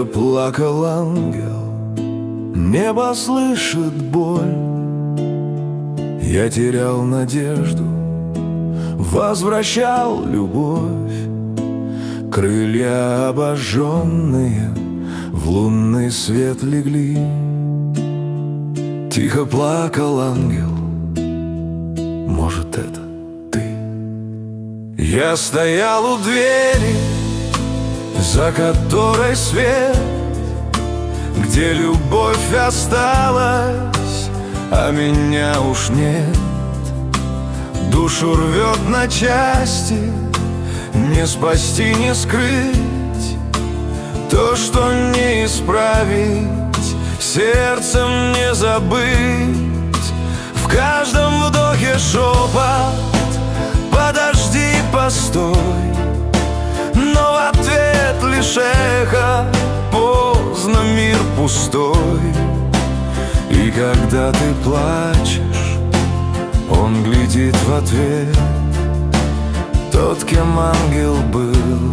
плакал ангел, небо слышит боль. Я терял надежду, возвращал любовь. Крылья обожженные в лунный свет легли. Тихо плакал ангел, может, это ты? Я стоял у двери, за которой свет, где любовь осталась, а меня уж нет. Душу рвет на части, не спасти, не скрыть. То, что не исправить, сердцем не забыть. В каждом вдохе шепот: подожди, постой. Но в ответ лишь эхо: поздно, мир пустой. И когда ты плачешь, он глядит в ответ. Тот, кем ангел был,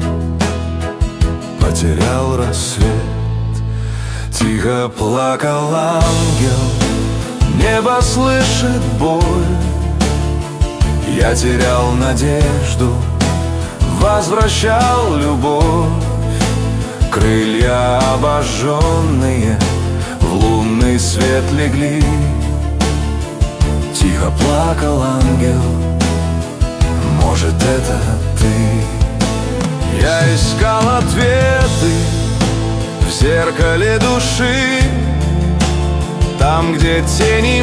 потерял рассвет. Тихо плакал ангел, небо слышит боль. Я терял надежду, возвращал любовь. Крылья обожженные в лунный свет легли. Тихо плакал ангел, может, это ты? Я искал ответы в зеркале души, там, где тени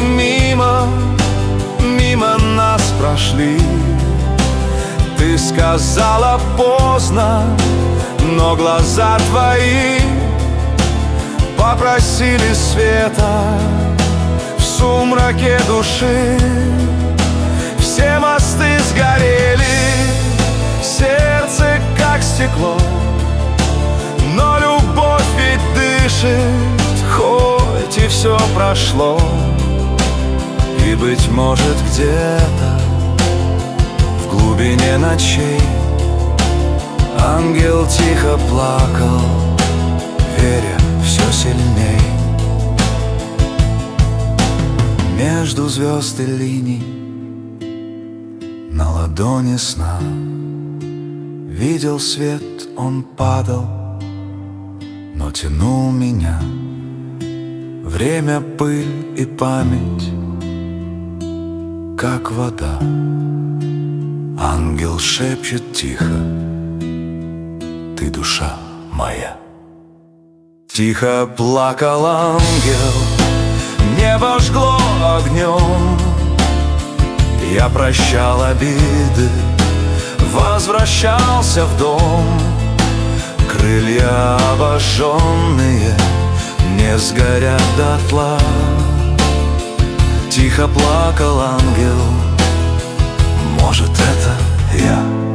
мимо нас прошли. Ты сказала поздно, но глаза твои попросили света в сумраке души. Все мосты сгорели, сердце как стекло, но любовь ведь дышит, хоть и все прошло. И, быть может, где-то в глубине ночей ангел тихо плакал, веря все сильней. Между звезд и линий на ладони сна видел свет, он падал, но тянул меня. Время, пыль и память, как вода. Ангел шепчет тихо: ты душа моя. Тихо плакал ангел, небо жгло огнем. Я прощал обиды, возвращался в дом. Крылья обожженные не сгорят дотла. Тихо плакал ангел, может, это я?